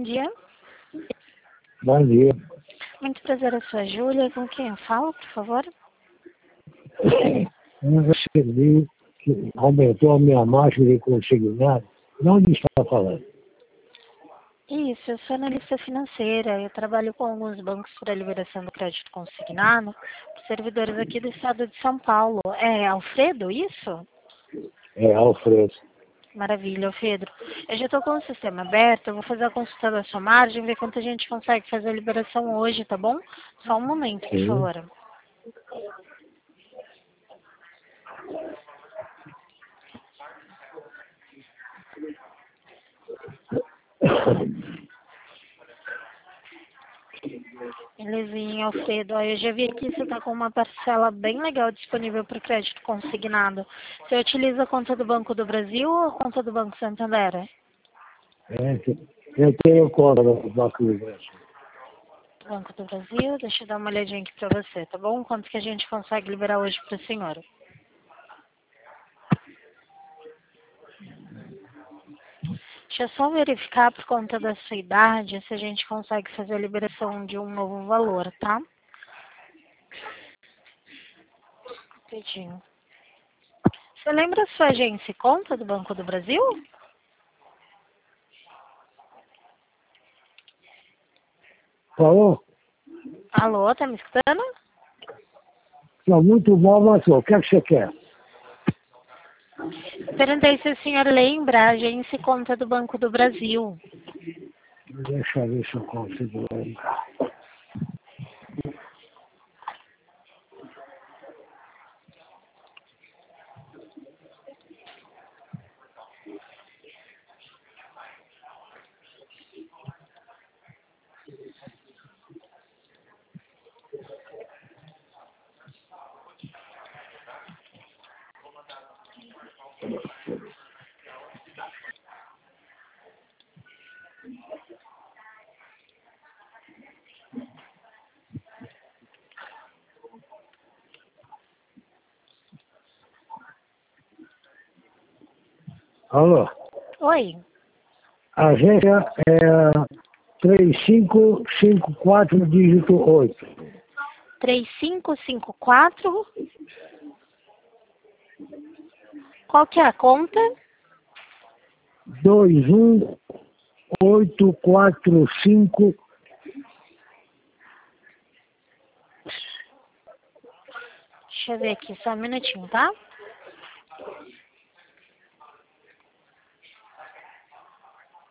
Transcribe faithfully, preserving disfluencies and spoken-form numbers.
dia. Bom dia. Muito prazer, eu sou a Júlia. Com quem eu falo, por favor? Eu recebi que aumentou a minha margem de consignado. De onde está falando? Isso, eu sou analista financeira. Eu trabalho com alguns bancos para liberação do crédito consignado, para servidores aqui do estado de São Paulo. É Alfredo, isso? É, Alfredo. Maravilha, Alfredo. Eu já estou com o sistema aberto, eu vou fazer a consulta da sua margem, ver quanto a gente consegue fazer a liberação hoje, tá bom? Só um momento, por Sim. favor. Belezinha, Alfredo. Ó, eu já vi aqui que você está com uma parcela bem legal disponível para o crédito consignado. Você utiliza a conta do Banco do Brasil ou a conta do Banco Santander? É, eu tenho conta no Banco do Brasil. Banco do Brasil, deixa eu dar uma olhadinha aqui para você, tá bom? Quanto que a gente consegue liberar hoje para a senhora? Deixa eu só verificar por conta da sua idade se a gente consegue fazer a liberação de um novo valor, tá? Rapidinho. Você lembra a sua agência e conta do Banco do Brasil? Falou? Alô, tá me escutando? Não, muito bom, mas o que é que você quer? Perguntei se o senhor lembra a agência e conta do Banco do Brasil. Deixa eu ver se eu consigo lembrar. Alô? Oi, A agência é três cinco cinco quatro, dígito oito. três cinco cinco quatro. Qual que é a conta? dois um oito quatro cinco. Deixa eu ver aqui, só um minutinho, tá?